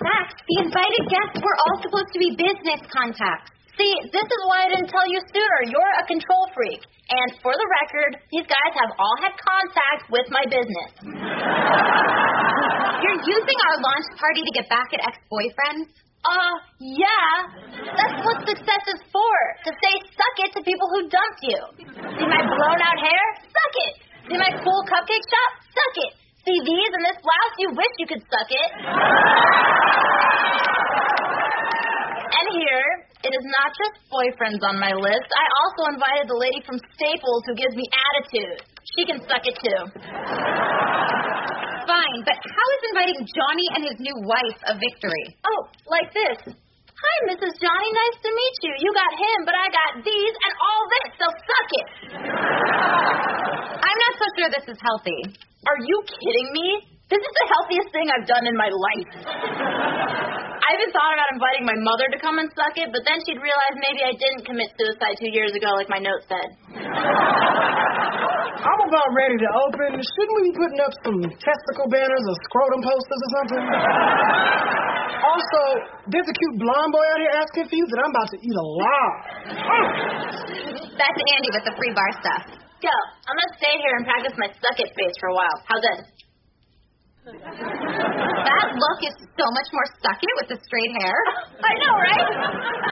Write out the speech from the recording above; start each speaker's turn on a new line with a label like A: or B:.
A: fact, the invited guests were all supposed to be business contacts.
B: See, this is why I didn't tell you sooner. You're a control freak. And for the record, these guys have all had contact with my business.
A: You're using our launch party to get back at ex-boyfriends?
B: Yeah. That's what success is for. To say suck it to people who dumped you. See my blown out hair? Suck it. See my cool cupcake shop? Suck it. See these and this blouse? You wish you could suck it. And here, it is not just boyfriends on my list. I also invited the lady from Staples who gives me attitude. She can suck it too.
A: Fine, but how is inviting Johnny and his new wife a victory?
B: Oh, like this. Hi, Mrs. Johnny. Nice to meet you. You got him, but I got these and all this, so suck it.
A: I'm not so sure this is healthy.
B: Are you kidding me? This is the healthiest thing I've done in my life. I even thought about inviting my mother to come and suck it, but then she'd realize maybe I didn't commit suicide 2 years ago like my note said.
C: I'm about ready to open. Shouldn't we be putting up some testicle banners or scrotum posters or something? Also, there's a cute blonde boy out here asking for you that I'm about to eat alive.
A: That's Andy with the free bar stuff.
B: Go. I'm going to stay here and practice my suck it face for a while. How's this?
A: That look is so much more suck it with the straight hair.
B: I know, right?